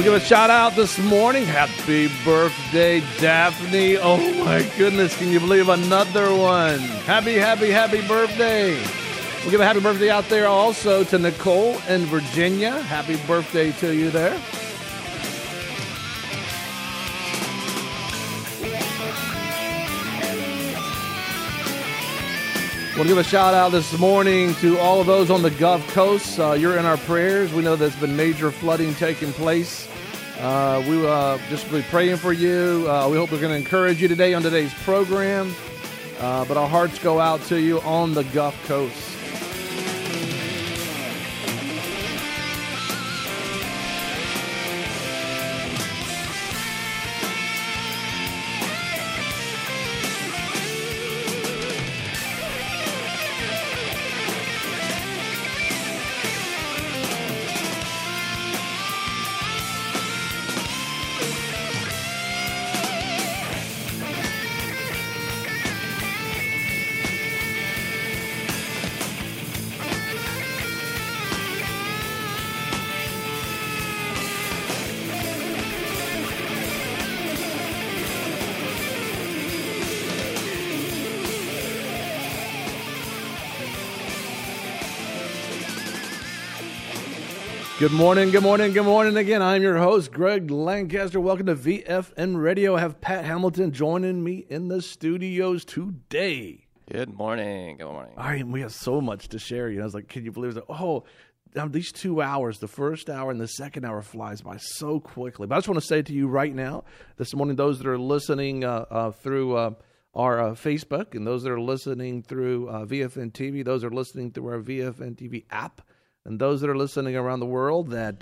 give a shout out this morning. Happy birthday, Daphne. Oh my goodness, can you believe another one? Happy birthday. We'll give a happy birthday out there also to Nicole in Virginia. Happy birthday to you there. We'll give a shout out this morning to all of those on the Gulf Coast. You're in our prayers. We know there's been major flooding taking place. We just be praying for you. We hope we're going to encourage you today on today's program. But our hearts go out to you on the Gulf Coast. Good morning again. I'm your host, Greg Lancaster. Welcome to VFN Radio. I have Pat Hamilton joining me in the studios today. Good morning. All right, we have so much to share. I was like, can you believe it? These 2 hours, the first hour and the second hour flies by so quickly. But I just want to say to you right now, this morning, those that are listening through our Facebook and those that are listening through VFN TV, those that are listening through our VFN TV app, and those that are listening around the world, that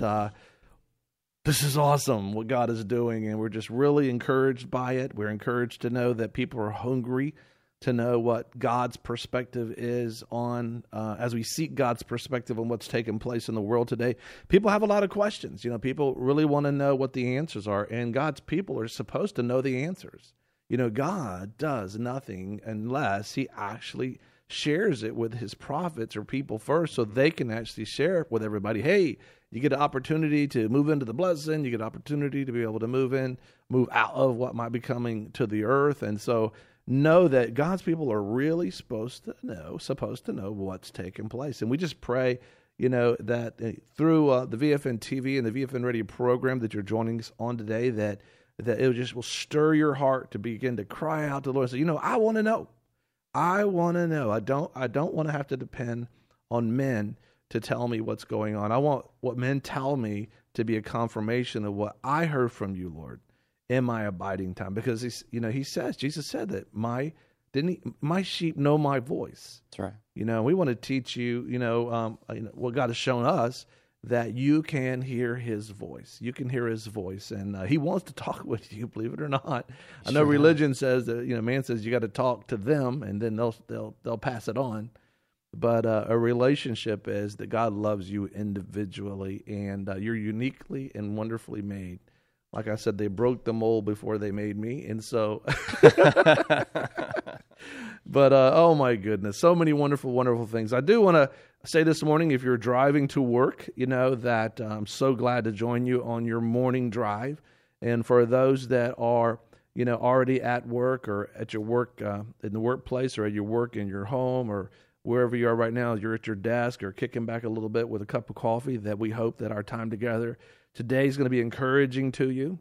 this is awesome what God is doing, and we're just really encouraged by it. We're encouraged to know that people are hungry to know what God's perspective is on, as we seek God's perspective on what's taking place in the world today. People have a lot of questions. People really want to know what the answers are, and God's people are supposed to know the answers. God does nothing unless He actually shares it with His prophets or people first, so they can actually share it with everybody. Hey, you get an opportunity to move into the blessing. You get an opportunity to be able to move out of what might be coming to the earth. And so know that God's people are really supposed to know what's taking place. And we just pray, that through the VFN TV and the VFN Radio program that you're joining us on today, that it just will stir your heart to begin to cry out to the Lord and say, I want to know. I want to know. I don't want to have to depend on men to tell me what's going on. I want what men tell me to be a confirmation of what I heard from you, Lord, in my abiding time. Because Jesus said that my sheep know my voice. That's right. We want to teach you, what God has shown us, that you can hear His voice. You can hear His voice, and He wants to talk with you, believe it or not. I know religion says that, man says you got to talk to them, and then they'll pass it on. But a relationship is that God loves you individually, and you're uniquely and wonderfully made. Like I said, they broke the mold before they made me, and so. But, oh my goodness, so many wonderful, wonderful things. I do want to say this morning, if you're driving to work, that I'm so glad to join you on your morning drive. And for those that are, already at work or at your work, in the workplace, or at your work in your home, or wherever you are right now, you're at your desk or kicking back a little bit with a cup of coffee, that we hope that our time together today is going to be encouraging to you.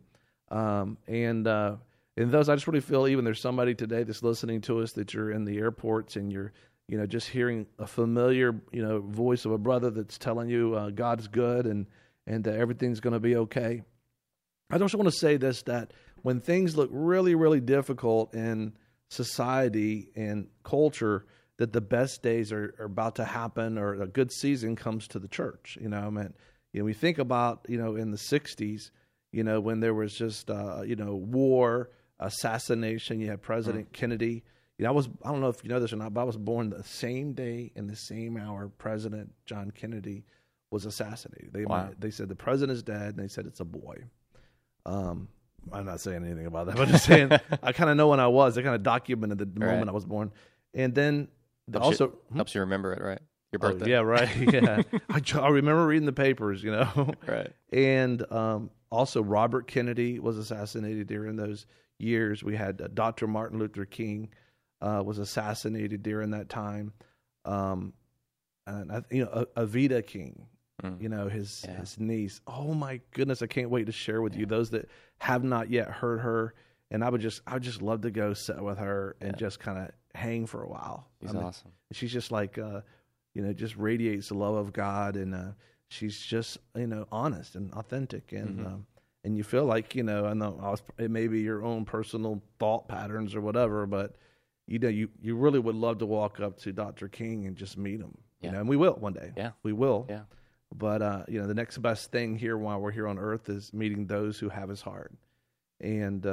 And those, I just really feel, even there's somebody today that's listening to us, that you're in the airports and you're, just hearing a familiar, voice of a brother that's telling you God's good and everything's going to be okay. I just want to say this, that when things look really, really difficult in society and culture, that the best days are about to happen, or a good season comes to the church. We think about, in the 60s, when there was just, war, assassination. You had President Kennedy. I don't know if you know this or not, but I was born the same day and the same hour President John Kennedy was assassinated. They said the president is dead, and they said it's a boy. I'm not saying anything about that, but just saying I kind of know when I was. They kind of documented the moment I was born. And then helps you remember it, right? Your birthday. Oh, yeah, right. Yeah, I remember reading the papers, Right. And also, Robert Kennedy was assassinated during those years. We had Dr. Martin Luther King was assassinated during that time. And Avita King, his niece. Oh my goodness, I can't wait to share with you those that have not yet heard her. And I would just love to go sit with her and just kind of hang for a while. She's awesome. She's just like, just radiates the love of God, and she's just, honest and authentic, and and you feel like, I know it may be your own personal thought patterns or whatever, but you really would love to walk up to Dr. King and just meet him, and we will one day. Yeah, we will. Yeah, but the next best thing here while we're here on earth is meeting those who have his heart, and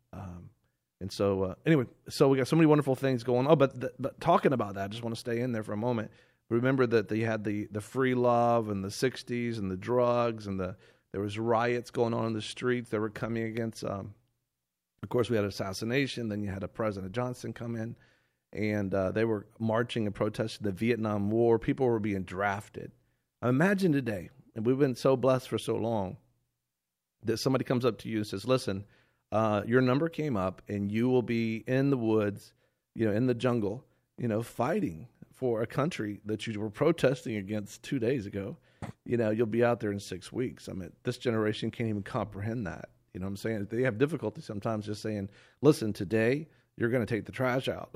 so anyway, so we got so many wonderful things going on. But talking about that, I just want to stay in there for a moment. Remember that they had the free love in the 60s and the drugs and there was riots going on in the streets that were coming against. Of course, we had assassination. Then you had a President Johnson come in, and they were marching and protesting the Vietnam War. People were being drafted. Imagine today, and we've been so blessed for so long, that somebody comes up to you and says, listen, your number came up, and you will be in the woods, in the jungle, fighting for a country that you were protesting against 2 days ago. You'll be out there in 6 weeks. I mean, this generation can't even comprehend that. You know what I'm saying? They have difficulty sometimes just saying, listen, today you're going to take the trash out.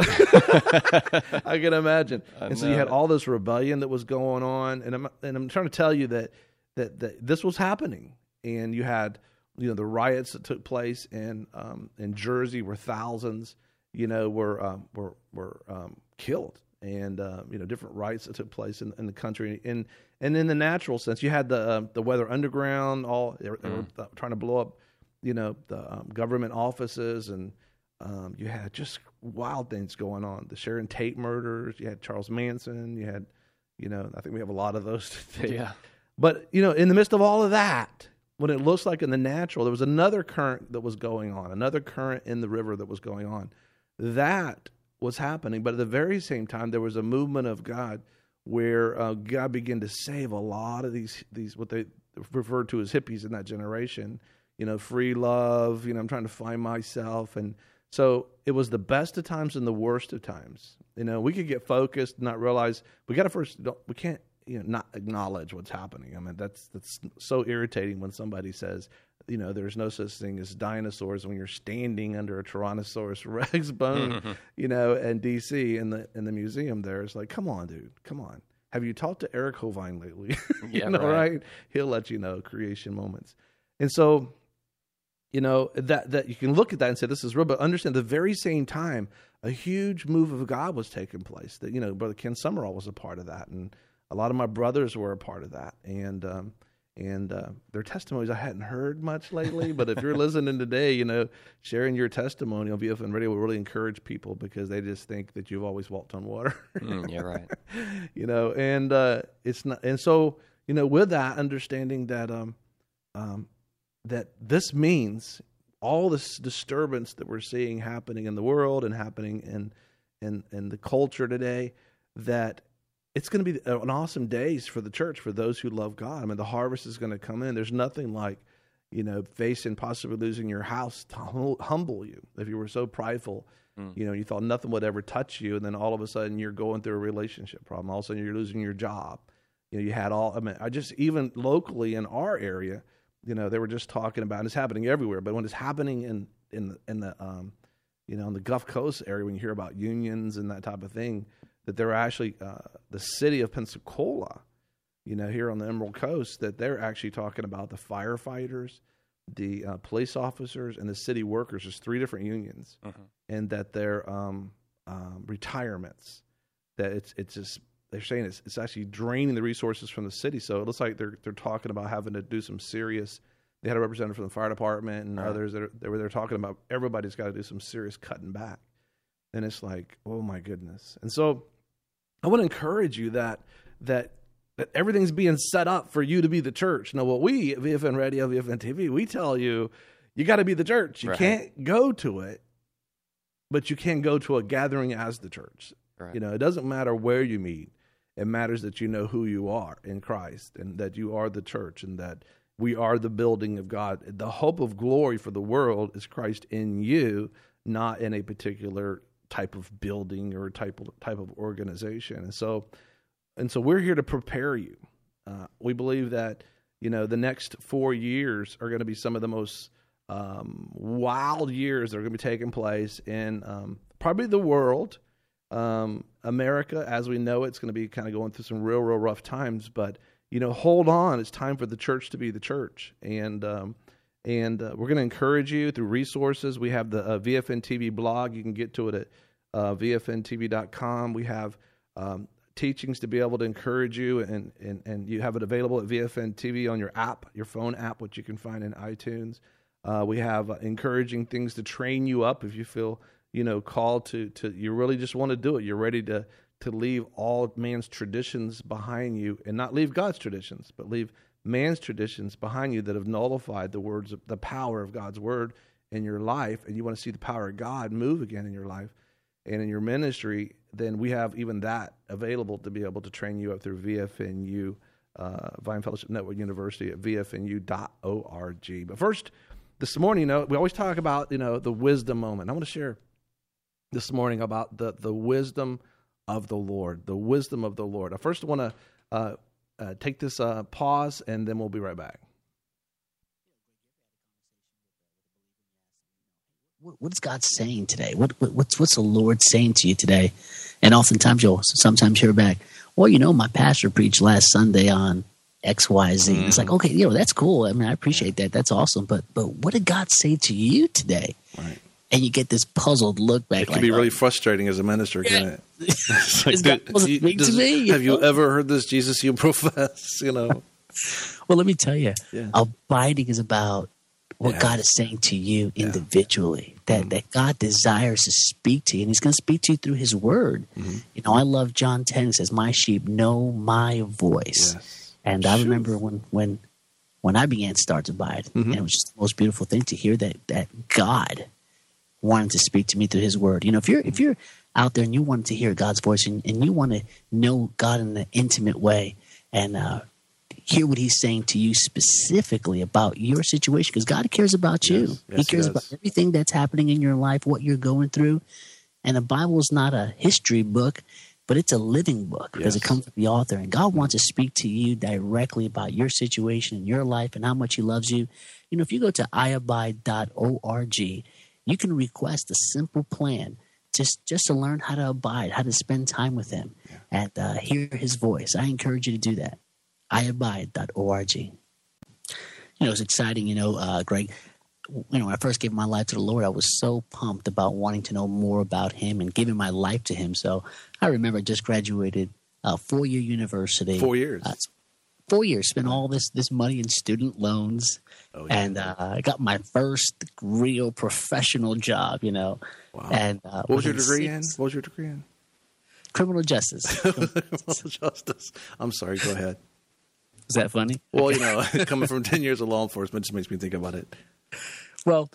I can imagine. And so you had all this rebellion that was going on. And I'm trying to tell you that this was happening. And you had, the riots that took place in Jersey where thousands, were killed. And different riots that took place in the country, and in the natural sense, you had the Weather Underground. They were trying to blow up, the government offices, and you had just wild things going on. The Sharon Tate murders. You had Charles Manson. You had, I think we have a lot of those today. Yeah. But in the midst of all of that, when it looks like in the natural, there was another current that was going on, another current in the river that was going on. That was happening, but at the very same time, there was a movement of God where God began to save a lot of these what they referred to as hippies in that generation. Free love. I'm trying to find myself, and so it was the best of times and the worst of times. We could get focused, not realize we got to we can't not acknowledge what's happening. I mean, that's so irritating when somebody says, there's no such thing as dinosaurs when you're standing under a Tyrannosaurus Rex bone, in D.C. in the museum there. It's like, come on, dude, come on. Have you talked to Eric Hovind lately? Yeah, right? He'll let you know creation moments. And so, that you can look at that and say, this is real, but understand at the very same time, a huge move of God was taking place that, Brother Ken Summerall was a part of that. And a lot of my brothers were a part of that. And their testimonies I hadn't heard much lately, but if you're listening today, sharing your testimony on VFN Radio will really encourage people because they just think that you've always walked on water. Yeah, right. And it's not, and so with that understanding that that this means all this disturbance that we're seeing happening in the world and happening in the culture today, that it's going to be an awesome days for the church, for those who love God. I mean, the harvest is going to come in. There's nothing like, facing possibly losing your house to humble you. If you were so prideful, you thought nothing would ever touch you, and then all of a sudden you're going through a relationship problem. All of a sudden you're losing your job. You had even locally in our area, they were just talking about, and it's happening everywhere, but when it's happening in the Gulf Coast area, when you hear about unions and that type of thing, that they're actually the city of Pensacola, here on the Emerald Coast, that they're actually talking about the firefighters, the police officers, and the city workers. There's 3 different unions, and that they're retirements. That it's just, they're saying it's actually draining the resources from the city. So it looks like they're talking about having to do some serious. They had a representative from the fire department and others that they're talking about. Everybody's got to do some serious cutting back. And it's like, oh my goodness. And so I want to encourage you that everything's being set up for you to be the church. Now, what we, VFN Radio, VFN TV, we tell you, you got to be the church. You can't go to it, but you can go to a gathering as the church. Right. It doesn't matter where you meet. It matters that you know who you are in Christ and that you are the church and that we are the building of God. The hope of glory for the world is Christ in you, not in a particular type of building or type of organization. And so we're here to prepare you. We believe that, the next 4 years are going to be some of the most wild years that are going to be taking place in probably the world. America, as we know, it's going to be kind of going through some real rough times. But hold on. It's time for the church to be the church, and we're going to encourage you through resources. We have the VFN TV blog. You can get to it at VFNTV.com. We have teachings to be able to encourage you, and you have it available at VFN TV on your app, your phone app, which you can find in iTunes. We have encouraging things to train you up if you feel called to you really just want to do it. You're ready to leave all man's traditions behind you and not leave God's traditions, but leave man's traditions behind you that have nullified the power of God's word in your life, and you want to see the power of God move again in your life and in your ministry. Then we have even that available to be able to train you up through VFNU, Vine Fellowship Network University at VFNU.org. But first, this morning, we always talk about, the wisdom moment. I want to share this morning about the wisdom of the Lord, the wisdom of the Lord. I first want to take this pause, and then we'll be right back. What is God saying today? What's the Lord saying to you today? And oftentimes you'll sometimes hear back, well, my pastor preached last Sunday on X, Y, Z. And it's like, okay, that's cool. I mean, I appreciate that. That's awesome. But what did God say to you today? Right. And you get this puzzled look back. It can be really frustrating as a minister, can't it? It's like, to me, have you ever heard this Jesus you profess? Well, let me tell you, abiding is about what God is saying to you individually, that God desires to speak to you, and he's going to speak to you through his word. Mm-hmm. I love John 10. It says, my sheep know my voice. Yes. And I remember when I began to start to abide, and it was just the most beautiful thing to hear that God wanted to speak to me through his word. If you're out there and you want to hear God's voice and you want to know God in an intimate way and hear what he's saying to you specifically about your situation, because God cares about you. Yes, he cares about everything that's happening in your life, what you're going through. And the Bible is not a history book, but it's a living book because it comes from the author. And God wants to speak to you directly about your situation in your life and how much he loves you. If you go to iabide.org, you can request a simple plan just to learn how to abide, how to spend time with him and hear his voice. I encourage you to do that. iabide.org. It's exciting, Greg. When I first gave my life to the Lord, I was so pumped about wanting to know more about him and giving my life to him. So I remember I just graduated 4-year university. 4 years. 4 years. Spent all this money in student loans. Oh, yeah. And I got my first real professional job, Wow. And what was your degree in? Criminal justice. Criminal justice. I'm sorry. Go ahead. Is that funny? Well, coming from 10 years of law enforcement just makes me think about it. Well,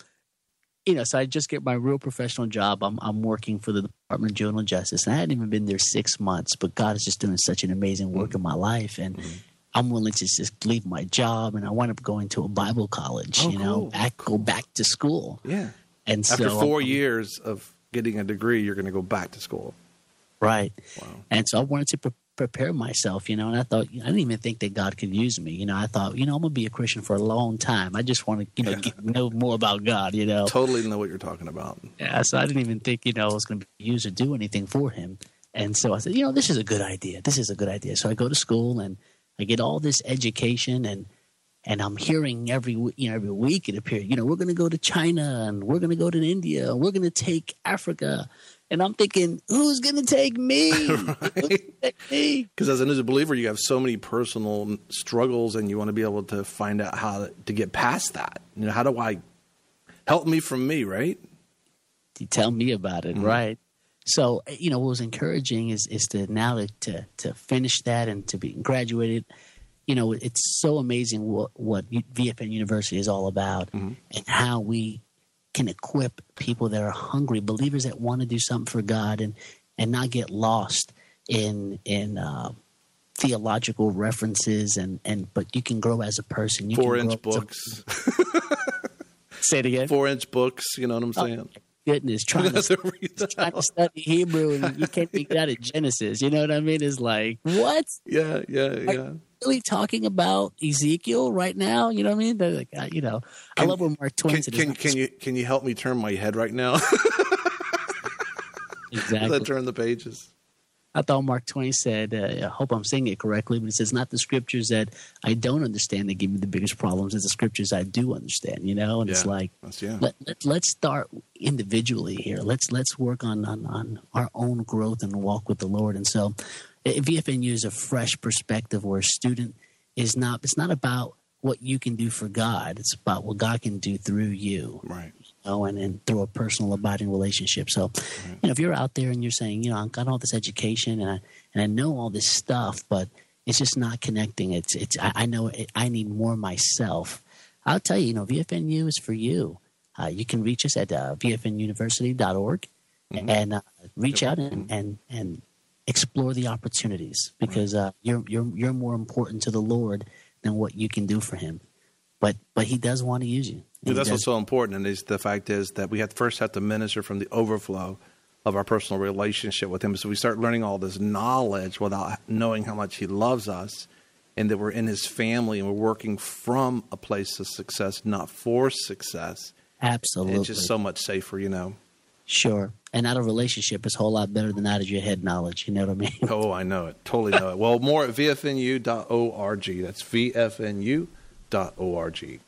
so I just get my real professional job. I'm working for the Department of Juvenile Justice, and I hadn't even been there 6 months, but God is just doing such an amazing work in my life, and I'm willing to just leave my job, and I wound up going to a Bible college, go back to school. Yeah. And after 4 years of getting a degree, you're going to go back to school. Right. Wow. And so I wanted to prepare myself, and I thought, I didn't even think that God could use me. I thought, I'm going to be a Christian for a long time. I just want to, know more about God, Totally know what you're talking about. Yeah, so I didn't even think, I was going to be used or do anything for him. And so I said, this is a good idea. This is a good idea. So I go to school and I get all this education and I'm hearing every week it appears, we're going to go to China and we're going to go to India. And we're going to take Africa. And I'm thinking, who's going to take me? Because as a believer, you have so many personal struggles and you want to be able to find out how to get past that. How do I help me from me, right? You tell me about it, right? So, what was encouraging is to finish that and to be graduated. It's so amazing what VFN University is all about and how we can equip people that are hungry, believers that want to do something for God and not get lost in theological references, but you can grow as a person. You 4-inch books. Say it again. 4-inch books. You know what I'm saying? Goodness, trying to study Hebrew and you can't figure it out at Genesis. You know what I mean? It's like, what? Yeah. Are you really talking about Ezekiel right now? You know what I mean? They're like, I love when Mark Twain said, can you help me turn my head right now? Exactly. Let's turn the pages. I thought Mark Twain said, I hope I'm saying it correctly, but he says, not the scriptures that I don't understand that give me the biggest problems, it's the scriptures I do understand, you know? And it's like, let's start individually here. Let's work on our own growth and walk with the Lord. And so VFNU is a fresh perspective where a student it's not about what you can do for God. It's about what God can do through you. Right. And through a personal abiding relationship. So, if you're out there and you're saying, I've got all this education and I know all this stuff, but it's just not connecting. I know I need more myself. I'll tell you, VFNU is for you. You can reach us at vfnuniversity.org and reach out and explore the opportunities because you're more important to the Lord than what you can do for Him. But He does want to use you. That's what's so important, and the fact is that we first have to minister from the overflow of our personal relationship with Him. So we start learning all this knowledge without knowing how much He loves us and that we're in His family and we're working from a place of success, not for success. Absolutely. It's just so much safer, Sure. And out of relationship is a whole lot better than out of your head knowledge. You know what I mean? Oh, I know it. Totally know it. Well, more at vfnu.org. That's vfnu.org.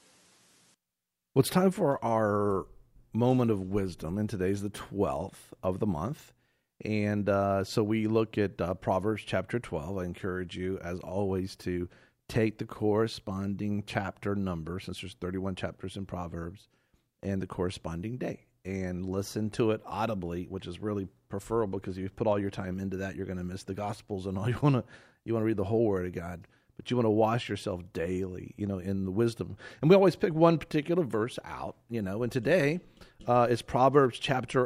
Well, it's time for our moment of wisdom, and today's the 12th of the month. And so we look at Proverbs chapter 12. I encourage you, as always, to take the corresponding chapter number, since there's 31 chapters in Proverbs, and the corresponding day, and listen to it audibly, which is really preferable because if you put all your time into that, you're going to miss the Gospels and all. You want to read the whole Word of God. But you want to wash yourself daily, in the wisdom. And we always pick one particular verse out, And today is Proverbs chapter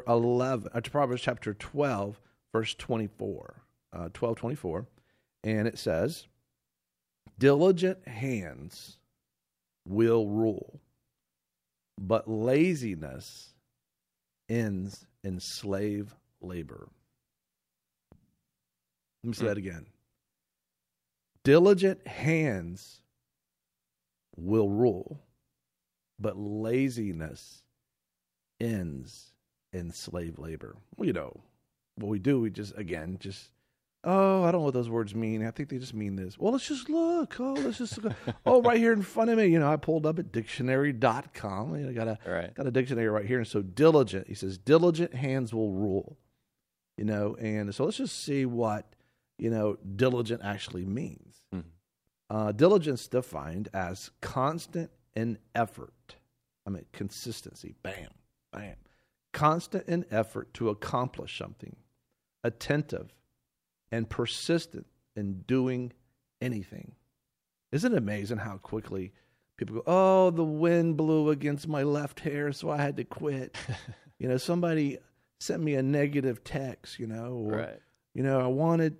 12, verse 24. 12:24. And it says, "Diligent hands will rule, but laziness ends in slave labor." Let me say that again. Diligent hands will rule, but laziness ends in slave labor. Well, what we do, we just, I don't know what those words mean. I think they just mean this. Well, let's just look. Let's just look. Right here in front of me, I pulled up at dictionary.com. I got a dictionary right here. And so diligent, he says, diligent hands will rule, and so let's just see what, diligent actually means. Diligence defined as constant in effort. Consistency. Bam, bam. Constant in effort to accomplish something. Attentive and persistent in doing anything. Isn't it amazing how quickly people go, oh, the wind blew against my left hair, so I had to quit. Somebody sent me a negative text, or, I wanted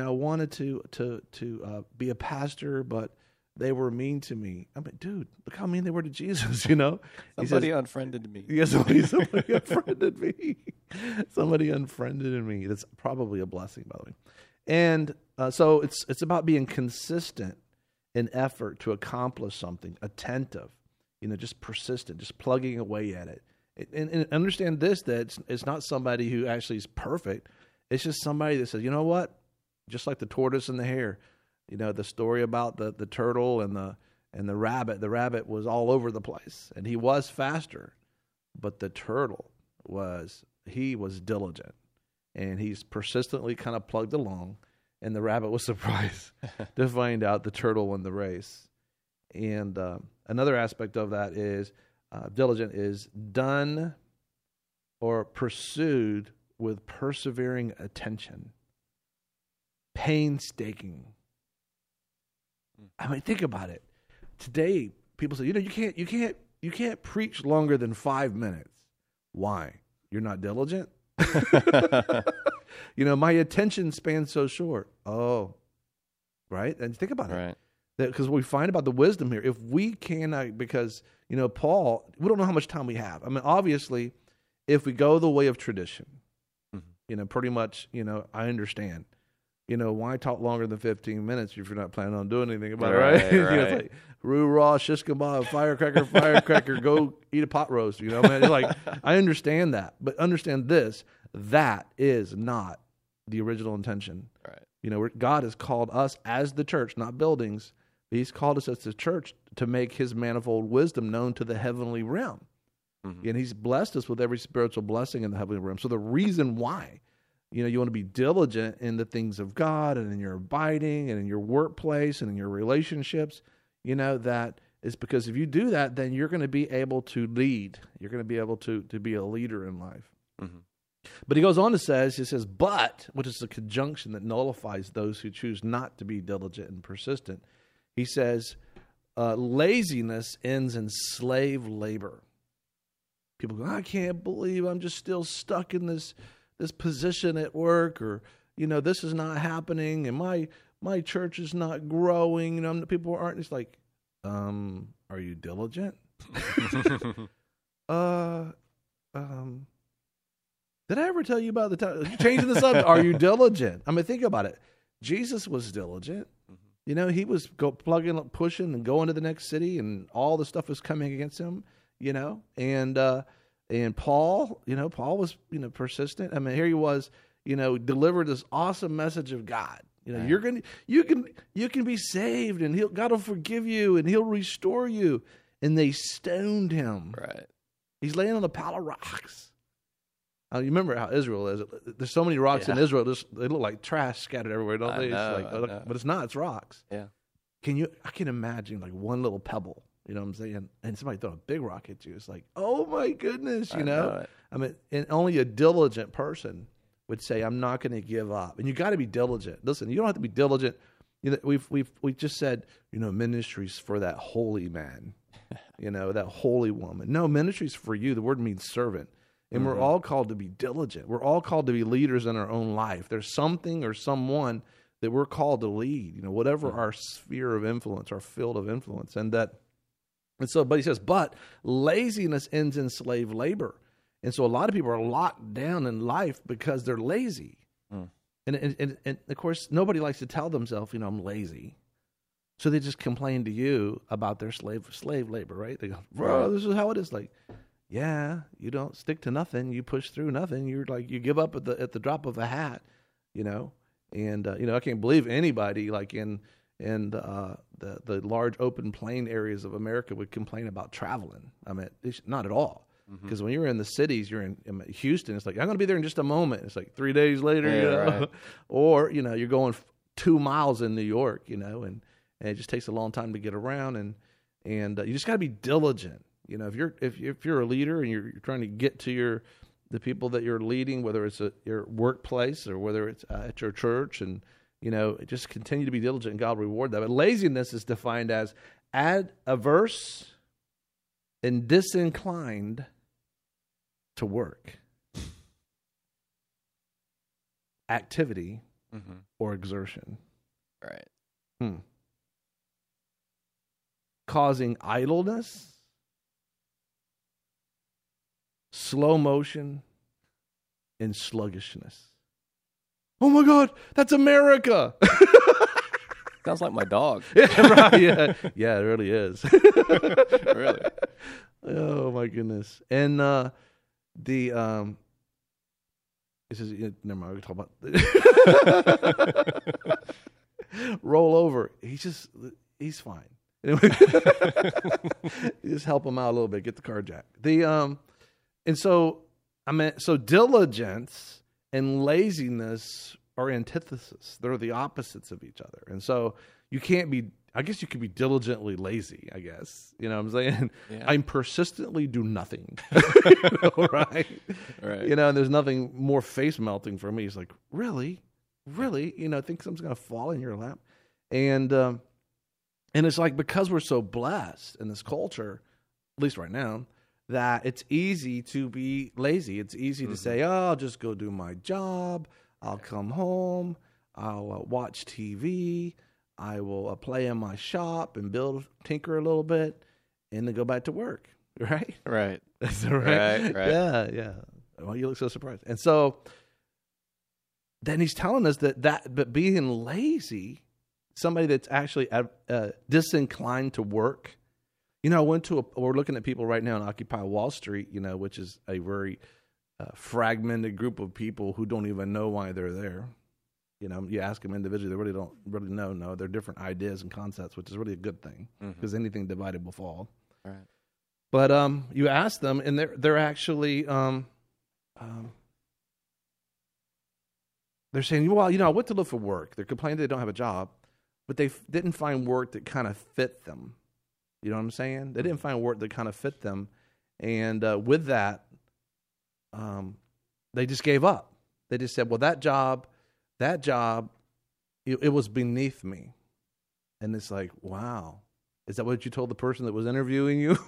to be a pastor, but they were mean to me. Dude, look how mean they were to Jesus, Somebody unfriended me. Yeah, somebody unfriended me. Somebody unfriended me. That's probably a blessing, by the way. And so it's about being consistent in effort to accomplish something, attentive, just persistent, just plugging away at it. And understand this, that it's not somebody who actually is perfect. It's just somebody that says, you know what? Just like the tortoise and the hare, the story about the turtle and the rabbit. The rabbit was all over the place, and he was faster, but the turtle was diligent, and he's persistently kind of plugged along. And the rabbit was surprised to find out the turtle won the race. And another aspect of that is diligent is done or pursued with persevering attention. Painstaking. Think about it. Today, people say, you can't preach longer than 5 minutes. Why? You're not diligent? My attention span's so short. Oh, right? And think about Right. it. Because we find about the wisdom here. If we cannot, because, Paul, we don't know how much time we have. I mean, obviously, if we go the way of tradition, pretty much, I understand. Why talk longer than 15 minutes if you're not planning on doing anything about it, right? Right. It's like, Roo Raw, shish kebab, firecracker, go eat a pot roast, man. You're like, I understand that. But understand this, that is not the original intention. Right. God has called us as the church, not buildings. He's called us as the church to make his manifold wisdom known to the heavenly realm. And he's blessed us with every spiritual blessing in the heavenly realm. So the reason why, you want to be diligent in the things of God and in your abiding and in your workplace and in your relationships, that is because if you do that, then you're going to be able to lead. You're going to be able to be a leader in life. But he goes on to say, he says, but, which is a conjunction that nullifies those who choose not to be diligent and persistent. He says, laziness ends in slave labor. People go, I can't believe I'm just still stuck in this position at work, or, this is not happening, and my church is not growing. People aren't. It's like, are you diligent? Did I ever tell you about the time? Changing the subject. Are you diligent? I mean, think about it. Jesus was diligent. He was plugging, pushing, and going to the next city, and all the stuff was coming against him. And Paul, Paul was, persistent. I mean, here he was, delivered this awesome message of God. You can be saved, and God will forgive you, and he'll restore you. And they stoned him. Right. He's laying on a pile of rocks. You remember how Israel is. There's so many rocks in Israel, they look like trash scattered everywhere, don't they? But it's not, it's rocks. Yeah. I can imagine like one little pebble. You know what I'm saying? And somebody throw a big rock at you. It's like, oh my goodness, I mean, and only a diligent person would say, I'm not going to give up. And you got to be diligent. Listen, you don't have to be diligent. We just said, ministry's for that holy man, that holy woman. No, ministry's for you. The word means servant. And we're all called to be diligent. We're all called to be leaders in our own life. There's something or someone that we're called to lead, whatever our sphere of influence, our field of influence. But he says, but laziness ends in slave labor. And so a lot of people are locked down in life because they're lazy. And of course, nobody likes to tell themselves, I'm lazy. So they just complain to you about their slave labor, right? They go, bro, this is how it is. Like, yeah, you don't stick to nothing. You push through nothing. You're like, you give up at the drop of a hat, And, I can't believe anybody like in the large open plain areas of America would complain about traveling. I mean, not at all. Because when you're in the cities, you're in Houston, it's like, I'm going to be there in just a moment. It's like 3 days later, Right. Or, you're going 2 miles in New York, and it just takes a long time to get around. And you just got to be diligent. If you're a leader and you're trying to get to the people that you're leading, whether it's at your workplace or whether it's at your church, and just continue to be diligent, and God will reward that. But laziness is defined as averse and disinclined to work, activity, or exertion. Right. Causing idleness, slow motion, and sluggishness. Oh my God, that's America. Sounds like my dog. Right, yeah, it really is. Really? Oh my goodness. And it says, never mind, we can talk about roll over. He's fine. Anyway, just help him out a little bit, get the car jacked. So diligence and laziness are antithesis. They're the opposites of each other. And so you can't be, I guess you could be diligently lazy, I guess. You know what I'm saying? Yeah. I'm persistently do nothing. Right? Right. And there's nothing more face melting for me. It's like, really? Think something's going to fall in your lap. And it's like, because we're so blessed in this culture, at least right now, that it's easy to be lazy. It's easy to say, I'll just go do my job. I'll come home. I'll watch TV. I will play in my shop and tinker a little bit, and then go back to work. Right? Right. That's right. Right. Yeah. Well, you look so surprised. And so then he's telling us but being lazy, somebody that's actually disinclined to work. We're looking at people right now in Occupy Wall Street, which is a very fragmented group of people who don't even know why they're there. You ask them individually, they really don't really know. No, they're different ideas and concepts, which is really a good thing, because anything divided will fall. Right. But you ask them, and they're actually they're saying, well, I went to look for work. They're complaining they don't have a job, but they didn't find work that kind of fit them. You know what I'm saying? They didn't find work that kind of fit them, and with that, they just gave up. They just said, well, that job, it was beneath me. And it's like, wow. Is that what you told the person that was interviewing you?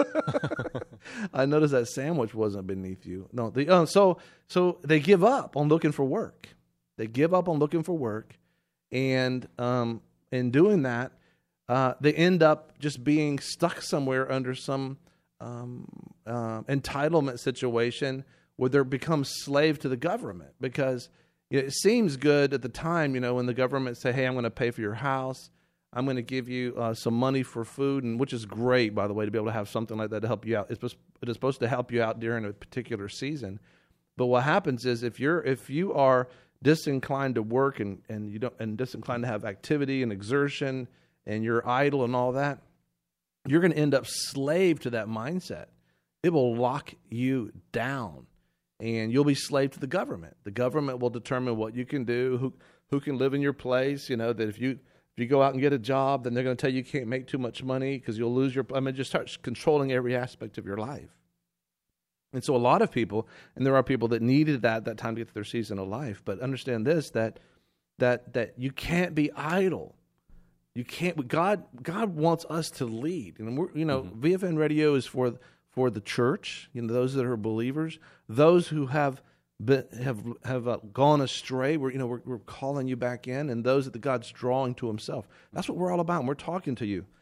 I noticed that sandwich wasn't beneath you. No, so they give up on looking for work. They give up on looking for work, and in doing that, they end up just being stuck somewhere under some entitlement situation where they become slave to the government, because it seems good at the time, when the government say, hey, I'm going to pay for your house. I'm going to give you some money for food, and which is great, by the way, to be able to have something like that to help you out. It is supposed to help you out during a particular season. But what happens is if you are disinclined to work and disinclined to have activity and exertion, and you're idle and all that, you're going to end up slave to that mindset. It will lock you down, and you'll be slave to the government. The government will determine what you can do, who can live in your place. That if you go out and get a job, then they're going to tell you can't make too much money because you'll lose just start controlling every aspect of your life. And so a lot of people, and there are people that needed that time to get to their season of life, but understand this, that you can't be idle. You can't. God wants us to lead, and VFN Radio is for the church. Those that are believers, those who have gone astray. We're calling you back in, and those that God's drawing to Himself. That's what we're all about. And we're talking to you.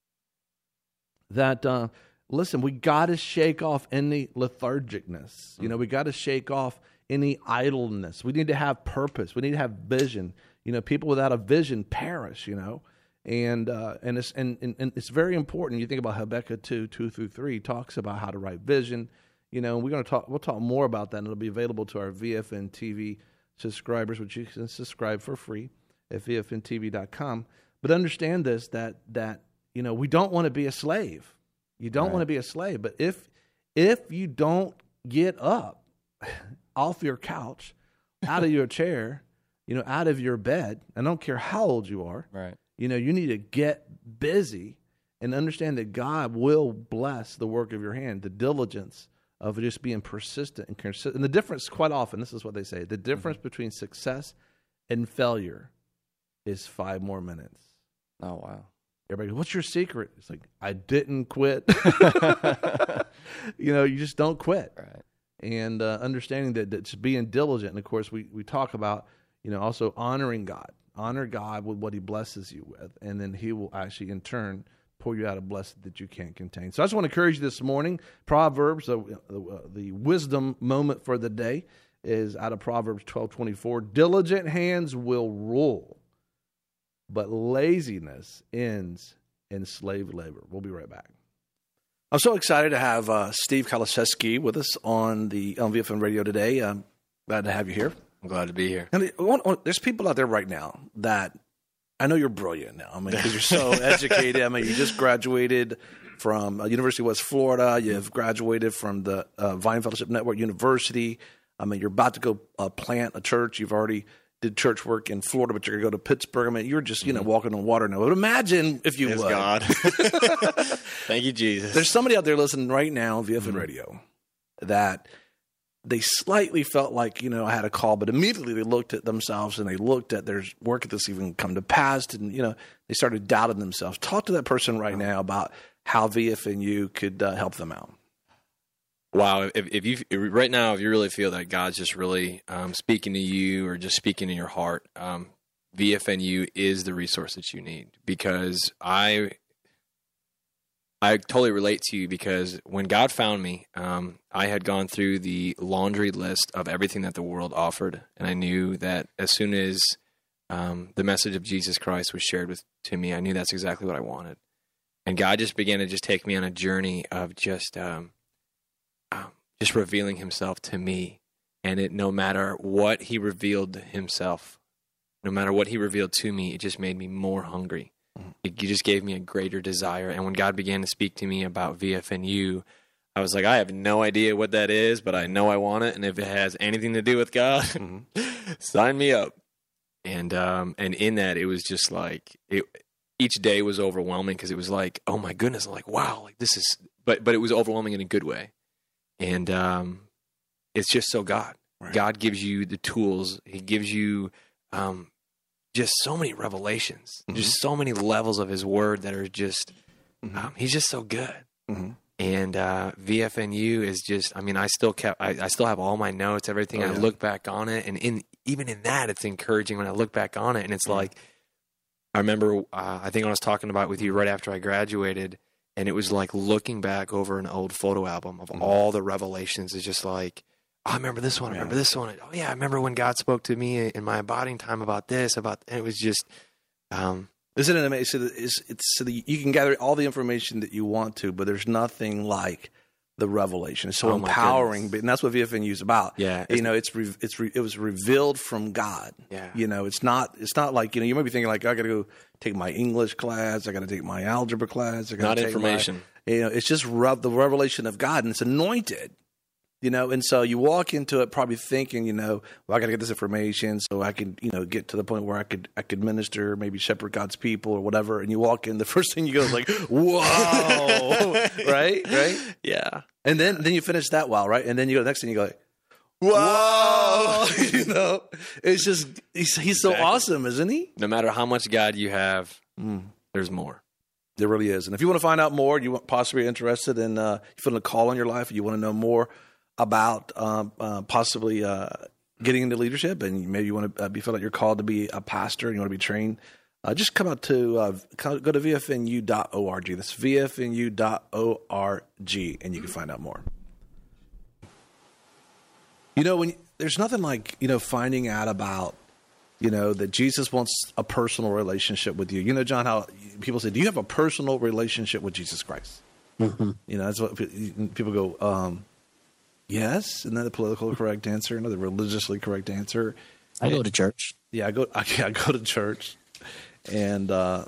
That listen, we got to shake off any lethargicness. We got to shake off any idleness. We need to have purpose. We need to have vision. People without a vision perish. And it's very important. You think about Habakkuk 2:2-3 talks about how to write vision. We'll talk more about that, and it'll be available to our VFN TV subscribers, which you can subscribe for free at VFNTV.com. But understand this, that we don't want to be a slave. You don't want to be a slave. But if you don't get up off your couch, out of your chair, out of your bed, I don't care how old you are, right? You need to get busy and understand that God will bless the work of your hand, the diligence of just being persistent and consistent. And the difference, quite often, this is what they say, the difference between success and failure is 5 more minutes. Oh, wow. Everybody goes, what's your secret? It's like, I didn't quit. You just don't quit. Right. And understanding that just being diligent. And, of course, we talk about, also honoring God. Honor God with what He blesses you with, and then He will actually, in turn, pour you out a blessing that you can't contain. So I just want to encourage you this morning. Proverbs, the wisdom moment for the day is out of Proverbs 12:24. Diligent hands will rule, but laziness ends in slave labor. We'll be right back. I'm so excited to have Steve Kaliszewski with us on VFN Radio today. I'm glad to have you here. I'm glad to be here. And there's people out there right now that I know you're brilliant now. Because you're so educated. You just graduated from University of West Florida. You've graduated from the Vine Fellowship Network University. You're about to go plant a church. You've already did church work in Florida, but you're going to go to Pittsburgh. You're just walking on water now. But imagine if you would. God. Thank you, Jesus. There's somebody out there listening right now on VFN Radio that they slightly felt like, I had a call, but immediately they looked at themselves and they looked at their work at this even come to pass, and, they started doubting themselves. Talk to that person right now about how VFNU could help them out. Wow. If you right now, if you really feel that God's just really speaking to you or just speaking in your heart, VFNU is the resource that you need, because I totally relate to you, because when God found me, I had gone through the laundry list of everything that the world offered, and I knew that as soon as the message of Jesus Christ was shared to me, I knew that's exactly what I wanted. And God just began to just take me on a journey of just revealing himself to me. And no matter what he revealed himself, no matter what he revealed to me, it just made me more hungry. He just gave me a greater desire. And when God began to speak to me about VFNU, I was like, I have no idea what that is, but I know I want it. And if it has anything to do with God, sign me up. And in that, it was just like, each day was overwhelming, because it was like, oh my goodness, I'm like, wow, like this is, but it was overwhelming in a good way. And it's just so God. Right. God gives you the tools. He gives you just so many revelations, just so many levels of his word that are just, he's just so good. And VFNU is just, I mean, I still have all my notes, everything. I look back on it, and even in that, it's encouraging when I look back on it. And it's like, I remember, I think I was talking about with you right after I graduated, and it was like looking back over an old photo album of all the revelations. It's just like, oh, I remember this one. I remember this one. Oh yeah, I remember when God spoke to me in my abiding time about this, and it was just, isn't it amazing? It's so that you can gather all the information that you want to, but there's nothing like the revelation. It's so empowering, and that's what VFNU is about. Yeah, it was revealed from God. Yeah, it's not like, you might be thinking like, I got to go take my English class, I got to take my algebra class. I got to take information. It's just the revelation of God, and it's anointed. And so you walk into it probably thinking, well, I got to get this information so I can, get to the point where I could minister, maybe shepherd God's people or whatever. And you walk in, the first thing you go is like, whoa, right? Yeah. And then you finish that wow, right? And then you go the next thing, you go like, whoa, it's just, he's so awesome, isn't he? No matter how much God you have, there's more. There really is. And if you want to find out more, you possibly interested in, you feel a call on your life, you want to know more about possibly getting into leadership, and maybe you want to feel like you're called to be a pastor and you want to be trained, just come out to go to vfnu.org. That's vfnu.org, and you can find out more. There's nothing like finding out about that Jesus wants a personal relationship with you. John, how people say, do you have a personal relationship with Jesus Christ? That's what people go, yes, another political correct answer, another religiously correct answer. I go to church. Yeah, I go to church, and but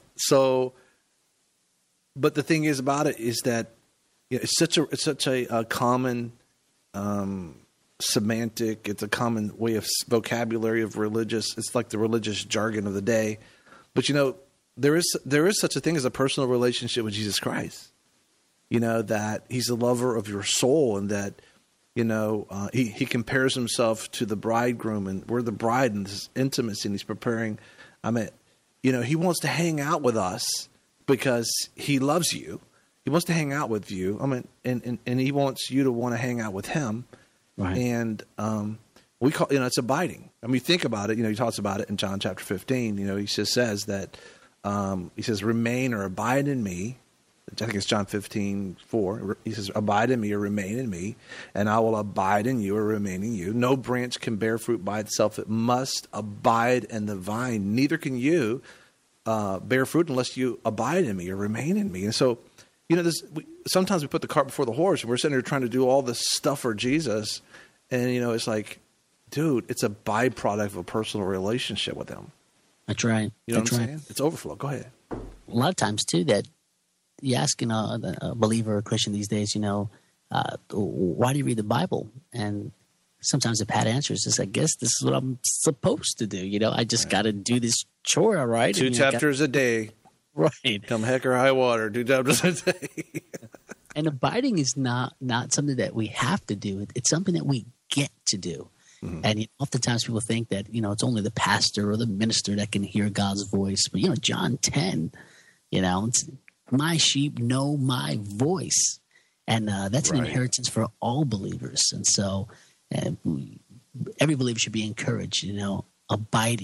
the thing is about it is that it's such a common semantic. It's a common way of vocabulary of religious. It's like the religious jargon of the day. But there is such a thing as a personal relationship with Jesus Christ. That he's the lover of your soul, and that. He compares himself to the bridegroom, and we're the bride in this intimacy, and he's preparing. He wants to hang out with us because he loves you. He wants to hang out with you. And he wants you to want to hang out with him. Right. And we call it's abiding. Think about it. He talks about it in John chapter 15. He just says that he says, "Remain or abide in me." I think it's John 15:4. He says, "Abide in me or remain in me, and I will abide in you or remain in you. No branch can bear fruit by itself. It must abide in the vine. Neither can you bear fruit unless you abide in me or remain in me." And so, sometimes we put the cart before the horse, and we're sitting here trying to do all this stuff for Jesus. And, it's like, dude, it's a byproduct of a personal relationship with him. That's right. You know what I'm saying? It's overflow. Go ahead. A lot of times, too, that you ask a believer or Christian these days, why do you read the Bible? And sometimes the pat answer is just, I guess this is what I'm supposed to do. I just got to do this chore, all right? 2 chapters a day. Right. Come heck or high water, 2 chapters a day. And abiding is not something that we have to do. It's something that we get to do. Mm-hmm. And oftentimes people think that, it's only the pastor or the minister that can hear God's voice. But, John 10, it's, my sheep know my voice. And that's an inheritance for all believers. And so every believer should be encouraged, abiding,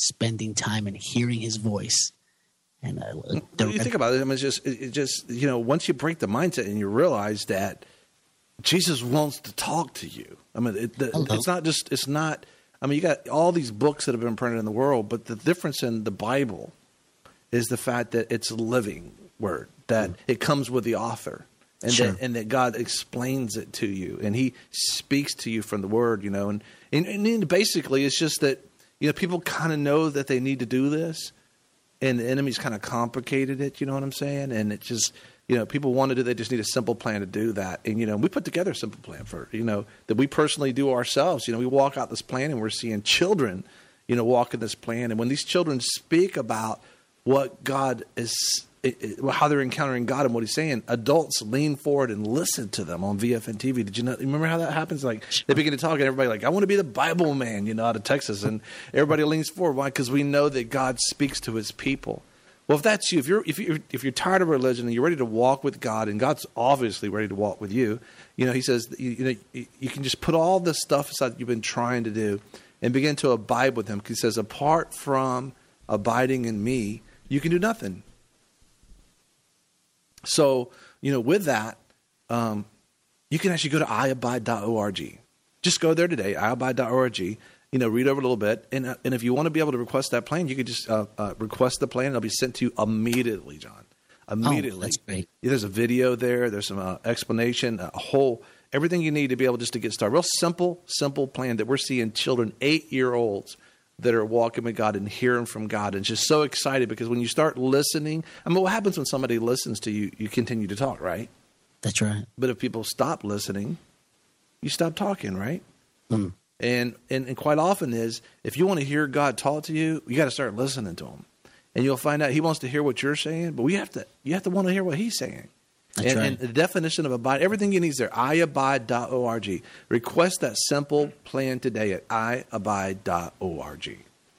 spending time and hearing his voice. And when you think about it, I mean, it's just once you break the mindset and you realize that Jesus wants to talk to you. I mean, it's not. I mean, you got all these books that have been printed in the world, but the difference in the Bible is the fact that it's a living word, that it comes with the author, and that God explains it to you, and He speaks to you from the Word, and basically it's just that people kind of know that they need to do this, and the enemy's kind of complicated it. You know what I'm saying? And it just people want to do. They just need a simple plan to do that, and we put together a simple plan for that we personally do ourselves. We walk out this plan, and we're seeing children, walk in this plan, and when these children speak about what God is, how they're encountering God and what He's saying, adults lean forward and listen to them on VFN TV. Did you remember how that happens? Like they begin to talk, and everybody like, I want to be the Bible man, out of Texas, and everybody leans forward. Why? Because we know that God speaks to His people. Well, if that's you, if you're tired of religion and you're ready to walk with God, and God's obviously ready to walk with you, He says you can just put all the stuff aside that you've been trying to do and begin to abide with Him. Because He says, apart from abiding in Me, you can do nothing. So, with that, you can actually go to iabide.org. Just go there today, iabide.org. Read over a little bit. And if you want to be able to request that plan, you can just request the plan. It'll be sent to you immediately, John. Immediately. Oh, that's great. There's a video there. There's some explanation, everything you need to be able just to get started. Real simple plan that we're seeing children, 8-year-olds, that are walking with God and hearing from God, and just so excited because when you start listening, I mean, what happens when somebody listens to you? You continue to talk, right? That's right. But if people stop listening, you stop talking, right? Mm. And quite often is, if you want to hear God talk to you, you got to start listening to Him, and you'll find out He wants to hear what you're saying, but you have to want to hear what He's saying. That's right. And the definition of abide, everything you need is there. iabide.org. Request that simple plan today at iabide.org.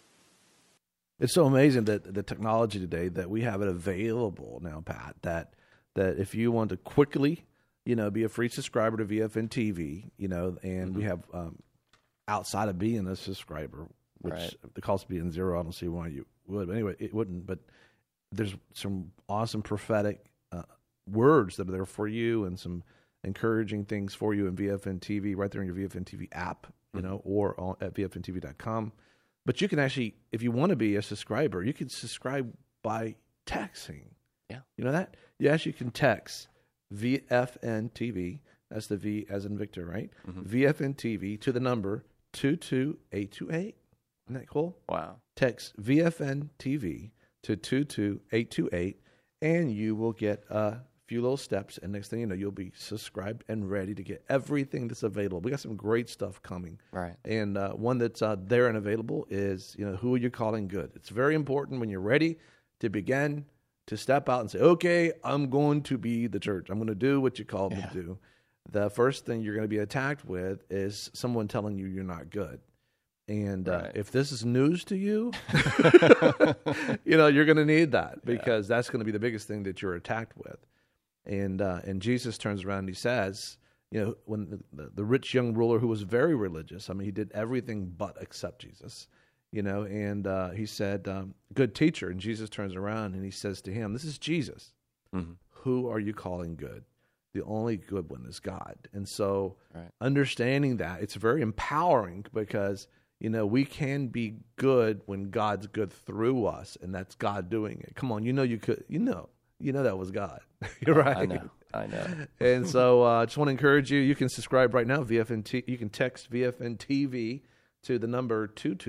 It's so amazing that the technology today, that we have it available now, Pat, that if you want to quickly, be a free subscriber to VFN TV, and we have outside of being a subscriber, which the cost of being zero, I don't see why you would. But anyway, it wouldn't. But there's some awesome prophetic words that are there for you, and some encouraging things for you in VFN TV right there in your VFN TV app, or at VFNTV.com. But you can actually, if you want to be a subscriber, you can subscribe by texting. Yeah. You know that? Yes, you can text VFN TV. That's the V as in Victor, right? Mm-hmm. VFN TV to the number 22828. Isn't that cool? Wow. Text VFN TV to 22828, and you will get a few little steps, and next thing you know, you'll be subscribed and ready to get everything that's available. We got some great stuff coming. Right. And one that's there and available is, who are you calling good? It's very important when you're ready to begin to step out and say, okay, I'm going to be the church. I'm going to do what you called me to do. The first thing you're going to be attacked with is someone telling you you're not good. And if this is news to you, you're going to need that, because that's going to be the biggest thing that you're attacked with. And Jesus turns around and He says, when the rich young ruler who was very religious, I mean, he did everything but accept Jesus, and he said, good teacher. And Jesus turns around and He says to him, this is Jesus. Mm-hmm. Who are you calling good? The only good one is God. And so understanding that, it's very empowering, because we can be good when God's good through us, and that's God doing it. Come on, you could, that was God. You're right. I know. And so I just want to encourage you. You can subscribe right now. You can text VFN TV to the number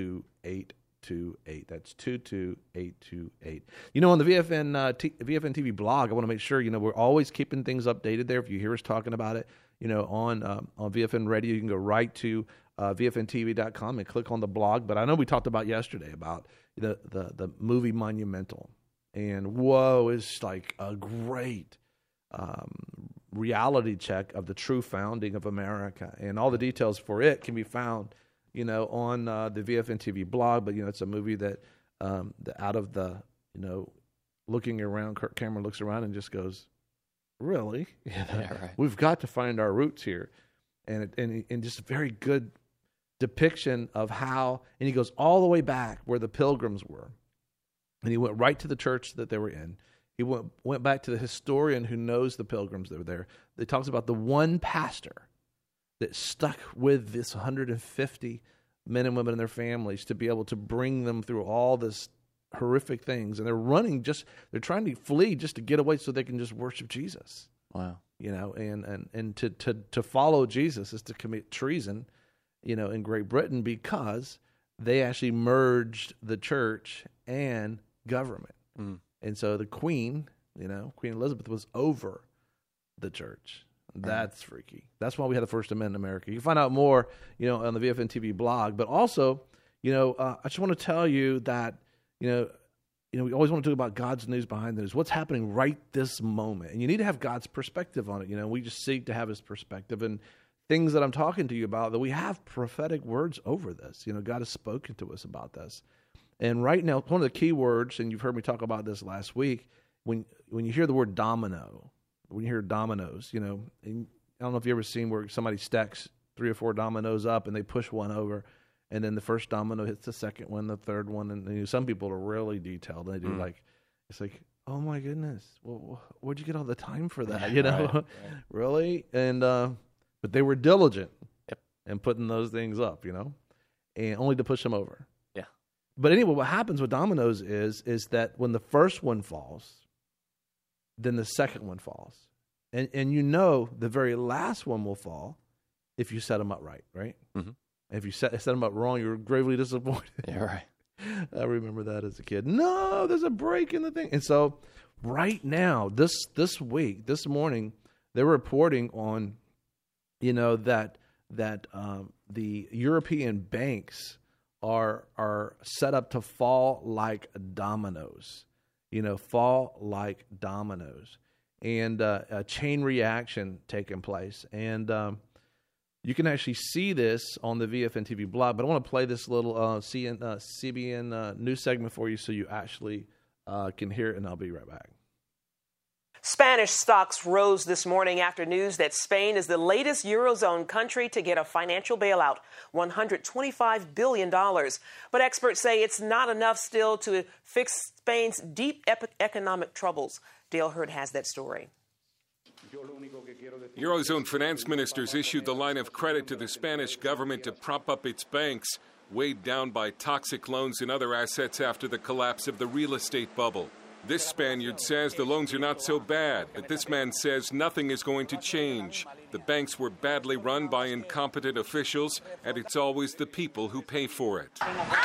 22828. That's 22828. On the VFN TV blog, I want to make sure we're always keeping things updated there. If you hear us talking about it, on VFN Radio, you can go right to VFNTV.com and click on the blog. But I know we talked about yesterday about the movie Monumental, and it's like a great reality check of the true founding of America, and all the details for it can be found on the VFN TV blog. But it's a movie that out of the looking around, Kirk Cameron looks around and just goes, really? We've got to find our roots here, and just very good depiction of how, and he goes all the way back where the pilgrims were. And he went right to the church that they were in. He went back to the historian who knows the pilgrims that were there. He talks about the one pastor that stuck with this 150 men and women and their families to be able to bring them through all this horrific things. And they're trying to flee just to get away so they can just worship Jesus. Wow. And to follow Jesus is to commit treason, in Great Britain, because they actually merged the church and government. Mm. And so the Queen, Queen Elizabeth was over the church. That's freaky. That's why we had the First Amendment in America. You can find out more, on the VFN TV blog. But also, I just want to tell you that, we always want to talk about God's news behind the news. What's happening right this moment? And you need to have God's perspective on it. We just seek to have his perspective. And things that I'm talking to you about, that we have prophetic words over this. God has spoken to us about this. And right now, one of the key words, and you've heard me talk about this last week, when you hear the word domino, when you hear dominoes, and I don't know if you've ever seen where somebody stacks 3 or 4 dominoes up and they push one over, and then the first domino hits the second one, the third one, and some people are really detailed. And they do it's like, oh my goodness, well, where'd you get all the time for that? Right. Really? And but they were diligent in putting those things up, and only to push them over. Yeah. But anyway, what happens with dominoes is that when the first one falls, then the second one falls. And the very last one will fall if you set them up right? Mm-hmm. If you set them up wrong, you're gravely disappointed. Yeah, right. I remember that as a kid. No, there's a break in the thing. And so right now, this week, this morning, they're reporting on, that the European banks are set up to fall like dominoes. Fall like dominoes, and a chain reaction taking place. And you can actually see this on the VFN TV blog, but I want to play this little CBN news segment for you so you actually can hear it, and I'll be right back. Spanish stocks rose this morning after news that Spain is the latest Eurozone country to get a financial bailout, $125 billion. But experts say it's not enough still to fix Spain's deep economic troubles. Dale Hurd has that story. Eurozone finance ministers issued the line of credit to the Spanish government to prop up its banks, weighed down by toxic loans and other assets after the collapse of the real estate bubble. This Spaniard says the loans are not so bad, but this man says nothing is going to change. The banks were badly run by incompetent officials, and it's always the people who pay for it.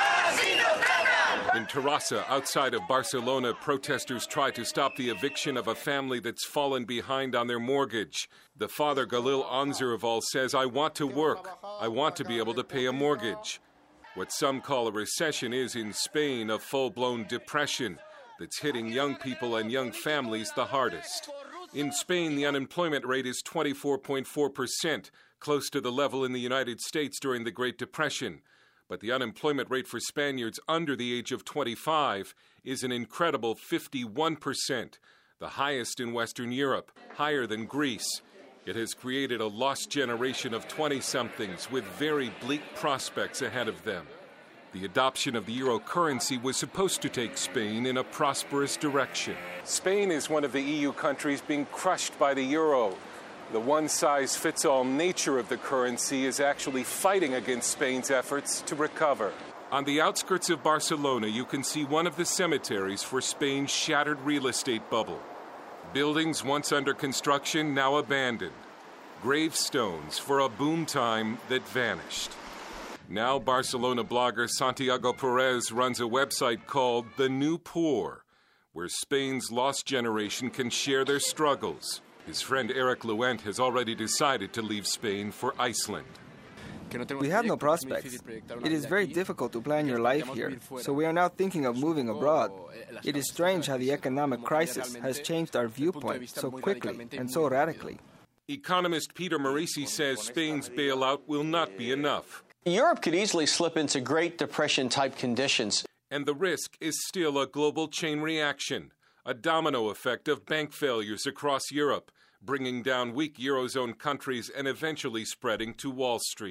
In Terrassa, outside of Barcelona, protesters try to stop the eviction of a family that's fallen behind on their mortgage. The father, Galil Anzerval, says, "I want to work. I want to be able to pay a mortgage." What some call a recession is, in Spain, a full-blown depression that's hitting young people and young families the hardest. In Spain, the unemployment rate is 24.4%, close to the level in the United States during the Great Depression. But the unemployment rate for Spaniards under the age of 25 is an incredible 51%, the highest in Western Europe, higher than Greece. It has created a lost generation of 20-somethings with very bleak prospects ahead of them. The adoption of the euro currency was supposed to take Spain in a prosperous direction. Spain is one of the EU countries being crushed by the euro. The one-size-fits-all nature of the currency is actually fighting against Spain's efforts to recover. On the outskirts of Barcelona, you can see one of the cemeteries for Spain's shattered real estate bubble. Buildings once under construction, now abandoned. Gravestones for a boom time that vanished. Now Barcelona blogger Santiago Perez runs a website called The New Poor, where Spain's lost generation can share their struggles. His friend Eric Luent has already decided to leave Spain for Iceland. We have no prospects. It is very difficult to plan your life here, so we are now thinking of moving abroad. It is strange how the economic crisis has changed our viewpoint so quickly and so radically. Economist Peter Marisi says Spain's bailout will not be enough. Europe could easily slip into Great Depression-type conditions. And the risk is still a global chain reaction, a domino effect of bank failures across Europe, bringing down weak Eurozone countries and eventually spreading to Wall Street.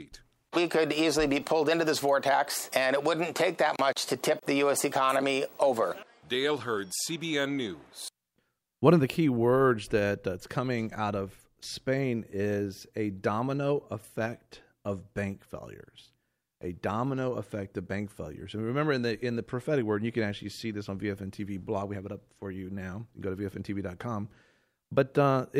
We could easily be pulled into this vortex, and it wouldn't take that much to tip the U.S. economy over. Dale Hurd, CBN News. One of the key words that's coming out of Spain is a domino effect of bank failures. A domino effect of bank failures. And remember, in the prophetic word, and you can actually see this on VFN TV blog. We have it up for you now. You can go to VFNTV.com. But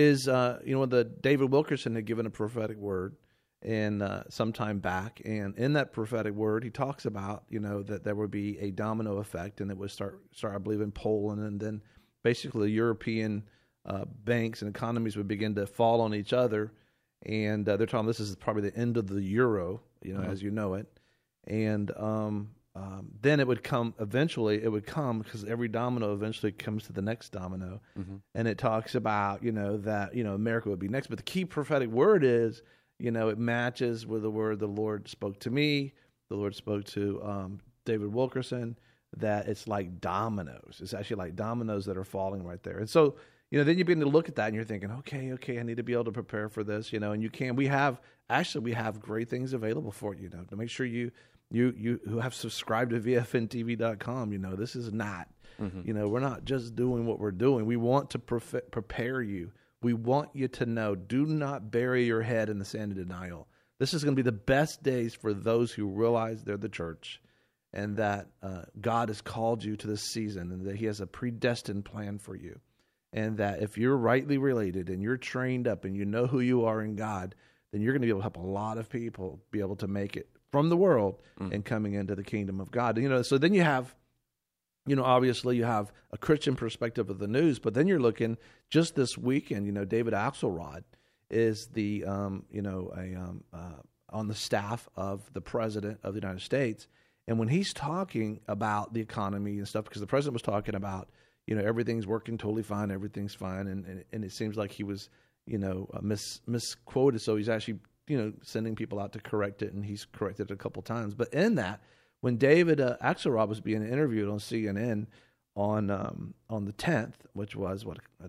the David Wilkerson had given a prophetic word some time back, and in that prophetic word, he talks about that there would be a domino effect, and it would start I believe in Poland, and then basically the European banks and economies would begin to fall on each other, and they're talking this is probably the end of the euro, as you know it, and then it would come eventually. It would come because every domino eventually comes to the next domino, and it talks about that America would be next. But the key prophetic word is it matches with the word the Lord spoke to me. The Lord spoke to David Wilkerson that it's like dominoes. It's actually like dominoes that are falling right there. And so then you begin to look at that and you're thinking, okay, I need to be able to prepare for this. And you can. We have great things available for you. To make sure you who have subscribed to VFNTV.com, this is not, we're not just doing what we're doing. We want to prepare you. We want you to know, do not bury your head in the sand of denial. This is going to be the best days for those who realize they're the church and that God has called you to this season and that he has a predestined plan for you. And that if you're rightly related and you're trained up and you know who you are in God, then you're going to be able to help a lot of people be able to make it from the world and coming into the kingdom of God. So then you have, obviously you have a Christian perspective of the news, but then you're looking just this weekend, David Axelrod is the, on the staff of the president of the United States. And when he's talking about the economy and stuff, because the president was talking about, everything's working totally fine, everything's fine. And it seems like he was, misquoted. So he's actually, sending people out to correct it, and he's corrected it a couple times. But in that, when David Axelrod was being interviewed on CNN on the 10th, which was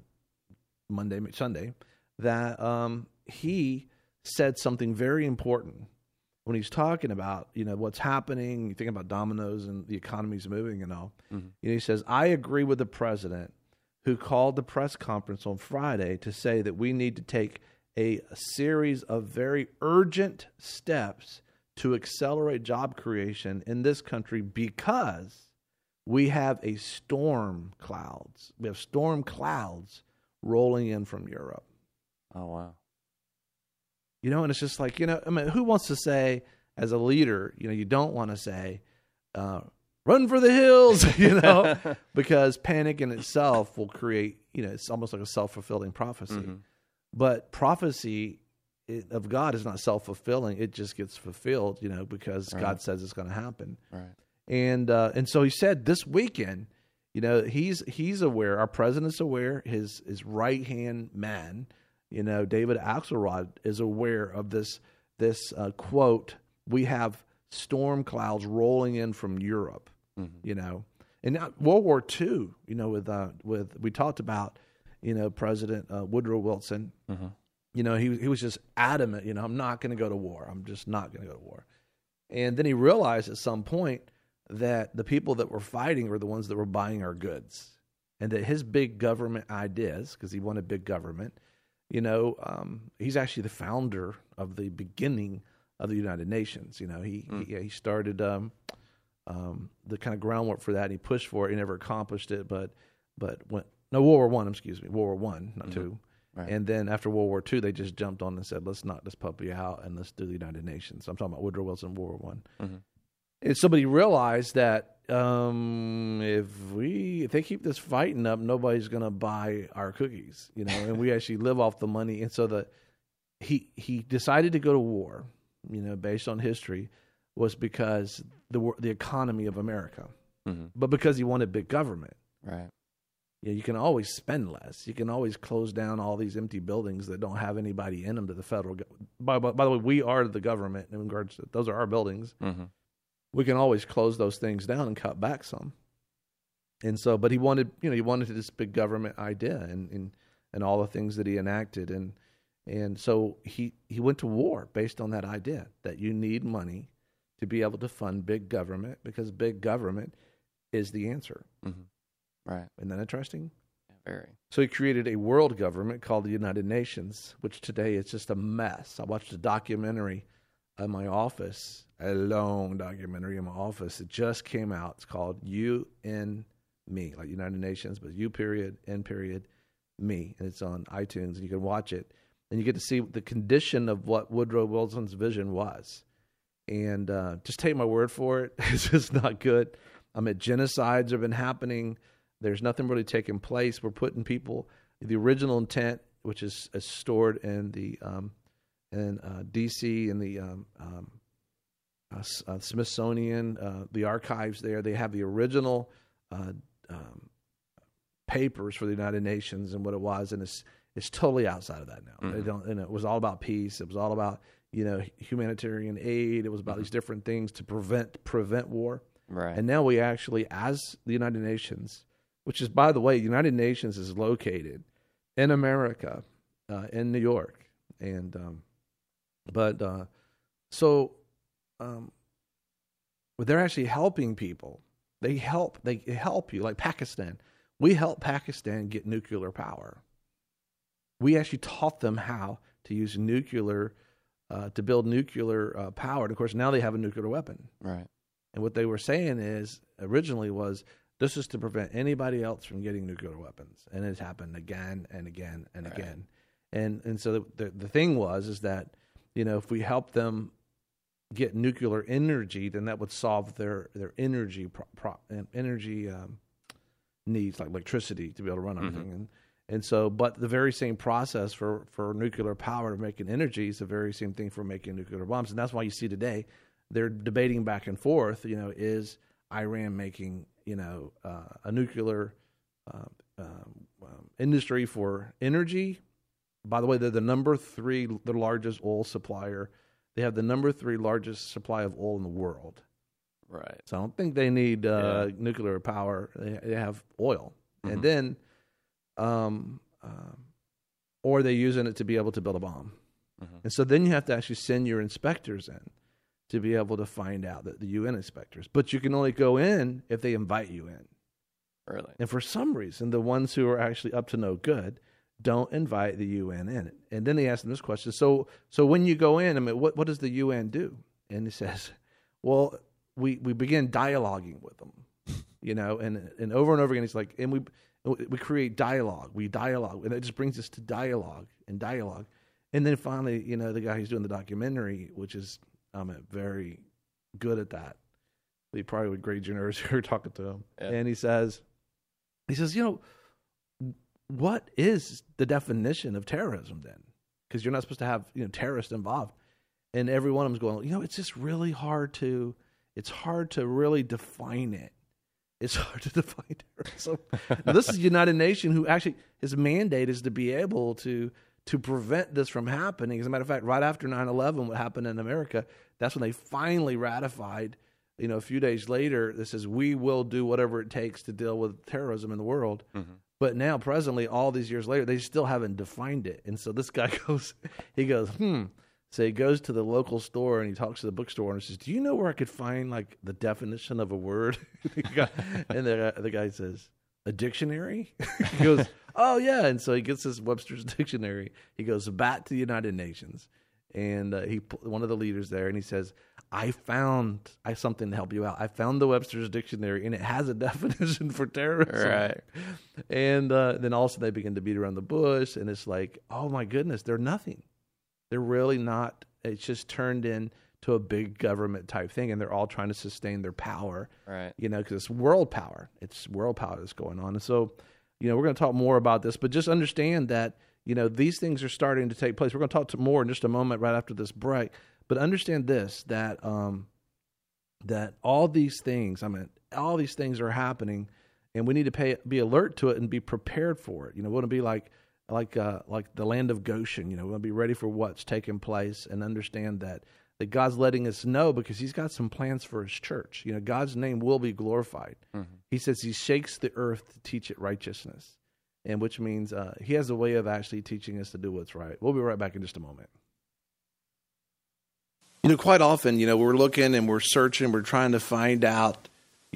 Sunday, that he said something very important when he's talking about what's happening. You think about dominoes and the economy's moving and all. He says, "I agree with the president who called the press conference on Friday to say that we need to take a series of very urgent steps to accelerate job creation in this country because we have storm clouds. We have storm clouds rolling in from Europe." Oh, wow. And it's just like, who wants to say as a leader, you don't want to say, run for the hills, because panic in itself will create, it's almost like a self-fulfilling prophecy. But prophecy of God is not self-fulfilling. It just gets fulfilled, because God says it's going to happen. Right. And so he said this weekend, he's aware, our president's aware, his right-hand man, David Axelrod is aware of this quote, "We have storm clouds rolling in from Europe," And now, World War II, with we talked about, President Woodrow Wilson, he was just adamant, I'm not going to go to war. I'm just not going to go to war. And then he realized at some point that the people that were fighting were the ones that were buying our goods, and that his big government ideas, because he wanted big government, he's actually the founder of the beginning of the United Nations. He started the kind of groundwork for that, and he pushed for it. He never accomplished it, but when World War I, not two. Right. And then after World War II, they just jumped on and said, let's knock this puppy out and let's do the United Nations. So I'm talking about Woodrow Wilson, World War I. And somebody realized that if they keep this fighting up, nobody's going to buy our cookies, and we actually live off the money. And so he decided to go to war, based on history, was because the economy of America, but because he wanted big government. Right. You can always spend less. You can always close down all these empty buildings that don't have anybody in them to the federal government. By the way, we are the government in regards to those are our buildings. We can always close those things down and cut back some. And so, but he wanted this big government idea and all the things that he enacted. And And so he went to war based on that idea that you need money to be able to fund big government because big government is the answer. Mm-hmm. Right. Isn't that interesting? Yeah, very. So he created a world government called the United Nations, which today is just a mess. I watched a documentary in my office, a long documentary in my office. It just came out. It's called UN Me, like United Nations, but U period, N period, Me. And it's on iTunes, and you can watch it. And you get to see the condition of what Woodrow Wilson's vision was. And just take my word for it. It's just not good. Genocides have been happening. There's nothing really taking place. We're putting people, the original intent, which is stored in the D.C. in the Smithsonian, the archives there. They have the original papers for the United Nations and what it was, and it's totally outside of that now. Mm-hmm. They don't, and it was all about peace. It was all about humanitarian aid. It was about these different things to prevent war. Right. And now we actually, as the United Nations, which is, by the way, United Nations is located in America, in New York, and but they're actually helping people. They help you, like Pakistan. We help Pakistan get nuclear power. We actually taught them how to use nuclear, to build nuclear power. And of course, now they have a nuclear weapon. Right. And what they were saying originally was, this is to prevent anybody else from getting nuclear weapons. And it's happened again and again and right. again. And so the thing was that, if we help them get nuclear energy, then that would solve their energy needs, like electricity, to be able to run everything. Mm-hmm. And so, but the very same process for nuclear power to making energy is the very same thing for making nuclear bombs. And that's why you see today they're debating back and forth, is Iran making, a nuclear industry for energy. By the way, they're the the largest oil supplier. They have the number 3 largest supply of oil in the world. Right. So I don't think they need nuclear power. They have oil. Mm-hmm. And then, or they're using it to be able to build a bomb. Mm-hmm. And so then you have to actually send your inspectors in to be able to find out, that the UN inspectors. But you can only go in if they invite you in. Really? And for some reason, the ones who are actually up to no good don't invite the UN in it. And then they ask them this question. So when you go in, what does the UN do? And he says, well, we begin dialoguing with them, and over again, he's like, and we create dialogue. We dialogue. And it just brings us to dialogue. And then finally, the guy who's doing the documentary, which is, very good at that. He probably would grade your nerves if you were talking to him. Yeah. And he says, what is the definition of terrorism then? Because you're not supposed to have, terrorists involved. And every one of them's going, it's just really hard to really define it. It's hard to define terrorism. Now, this is United Nations, who actually, his mandate is to be able to prevent this from happening. As a matter of fact, right after 9/11, what happened in America, that's when they finally ratified, a few days later, this says, we will do whatever it takes to deal with terrorism in the world. Mm-hmm. But now, presently, all these years later, they still haven't defined it. And so this guy goes, So he goes to the local store and he talks to the bookstore and says, do you know where I could find, like, the definition of a word? And the guy says, a dictionary? He goes, oh, yeah. And so he gets this Webster's dictionary. He goes back to the United Nations. And one of the leaders there, and he says, I found something to help you out. I found the Webster's dictionary, and it has a definition for terrorism. Right. And then also they begin to beat around the bush, and it's like, oh, my goodness, they're nothing. They're really not. It's just turned into a big government type thing, and they're all trying to sustain their power. Right. Because it's world power. It's world power that's going on. And so, we're going to talk more about this, but just understand that, these things are starting to take place. We're going to talk more in just a moment right after this break. But understand this, that that all these things are happening, and we need to be alert to it and be prepared for it. We want to be like the land of Goshen. We want to be ready for what's taking place and understand that God's letting us know, because he's got some plans for his church. God's name will be glorified. Mm-hmm. He says he shakes the earth to teach it righteousness. and which means he has a way of actually teaching us to do what's right. We'll be right back in just a moment. Quite often, we're looking and we're searching, we're trying to find out,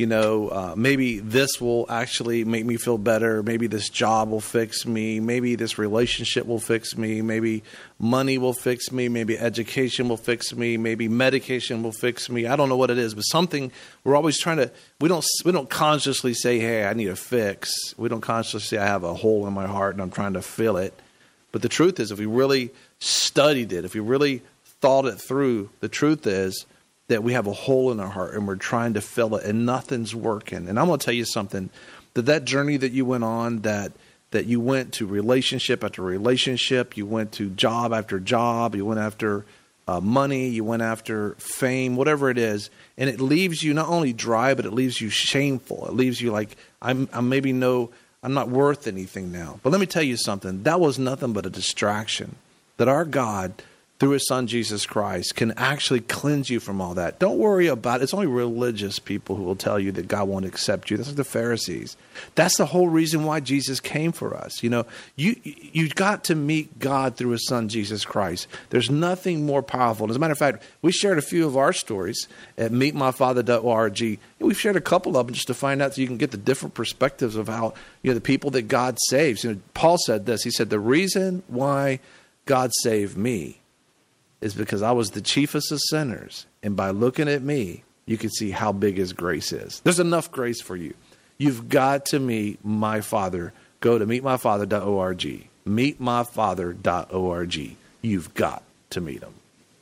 maybe this will actually make me feel better. Maybe this job will fix me. Maybe this relationship will fix me. Maybe money will fix me. Maybe education will fix me. Maybe medication will fix me. I don't know what it is, but something we're always trying to, we don't consciously say, hey, I need a fix. We don't consciously say I have a hole in my heart and I'm trying to fill it. But the truth is, if we really studied it, if we really thought it through, the truth is that we have a hole in our heart and we're trying to fill it and nothing's working. And I'm going to tell you something, that journey that you went on, that you went to relationship after relationship, you went to job after job, you went after money, you went after fame, whatever it is, and it leaves you not only dry, but it leaves you shameful. It leaves you like, I'm not worth anything now. But let me tell you something, that was nothing but a distraction. That our God, through his son, Jesus Christ, can actually cleanse you from all that. Don't worry about it. It's only religious people who will tell you that God won't accept you. That's like the Pharisees. That's the whole reason why Jesus came for us. You got to meet God through his son, Jesus Christ. There's nothing more powerful. As a matter of fact, we shared a few of our stories at meetmyfather.org. We've shared a couple of them just to find out so you can get the different perspectives of how, the people that God saves. Paul said this. He said, the reason why God saved me is because I was the chiefest of sinners. And by looking at me, you can see how big his grace is. There's enough grace for you. You've got to meet my Father. Go to meetmyfather.org. Meetmyfather.org. You've got to meet him.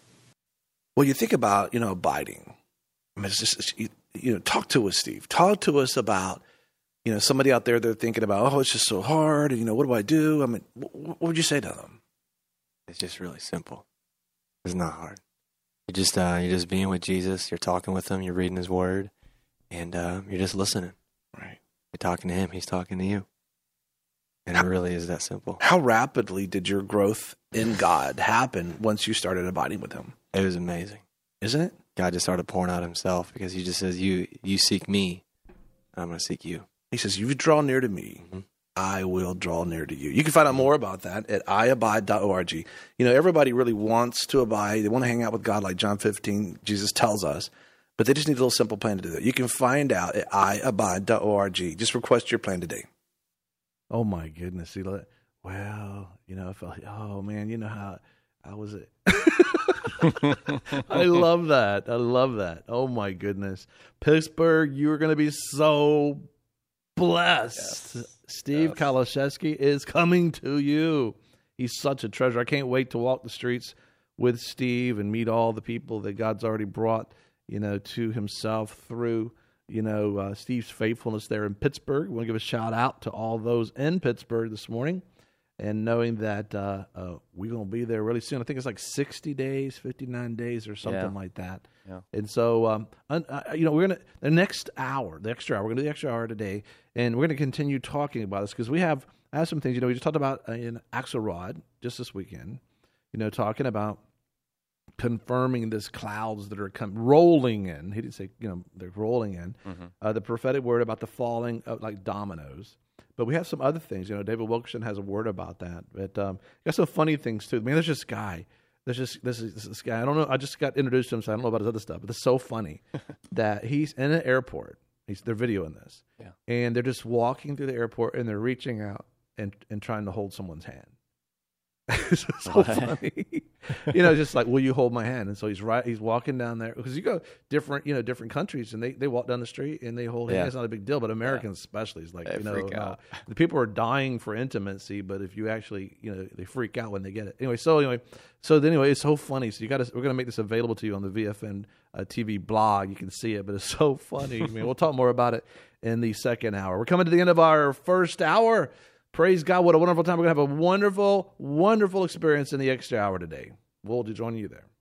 Well, you think about, abiding. I mean, it's just, talk to us, Steve. Talk to us about, somebody out there, they're thinking about, it's just so hard. And, what do I do? I mean, what would you say to them? It's just really simple. It's not hard. You're just being with Jesus. You're talking with him. You're reading his word, and you're just listening. Right. You're talking to him. He's talking to you, and it really is that simple. How rapidly did your growth in God happen once you started abiding with him? It was amazing, isn't it? God just started pouring out himself because he just says, "You seek me, and I'm going to seek you." He says, "You draw near to me." Mm-hmm. I will draw near to you. You can find out more about that at iabide.org. Everybody really wants to abide. They want to hang out with God like John 15, Jesus tells us, but they just need a little simple plan to do that. You can find out at iabide.org. Just request your plan today. Oh, my goodness. I felt like, oh, man, how was it? I love that. Oh, my goodness. Pittsburgh, you are going to be so blessed. Yes. Steve Kaliszewski is coming to you. He's such a treasure. I can't wait to walk the streets with Steve and meet all the people that God's already brought, to himself through, Steve's faithfulness there in Pittsburgh. We want to give a shout out to all those in Pittsburgh this morning, and knowing that we're going to be there really soon. I think it's like 60 days, 59 days or something like that. Yeah. And so, we're going to, the extra hour, we're going to do the extra hour today, and we're going to continue talking about this because I have some things, we just talked about in Axelrod just this weekend, talking about confirming this clouds that are rolling in. He didn't say, they're rolling in. Mm-hmm. The prophetic word about the falling of like dominoes. But we have some other things. David Wilkerson has a word about that. But got some funny things too. I mean, there's this guy. This guy. I don't know. I just got introduced to him, so I don't know about his other stuff. But it's so funny that he's in an airport. They're videoing this, and they're just walking through the airport, and they're reaching out and trying to hold someone's hand. It's so funny. Just like, will you hold my hand? And so he's walking down there because you go different countries and they walk down the street and they hold hands. It's not a big deal, but Americans especially is like, the people are dying for intimacy, but if you actually, they freak out when they get it. Anyway, it's so funny. So we're going to make this available to you on the VFN TV blog. You can see it, but it's so funny. I mean, we'll talk more about it in the second hour. We're coming to the end of our first hour. Praise God. What a wonderful time. We're going to have a wonderful, wonderful experience in the extra hour today. We'll join you there.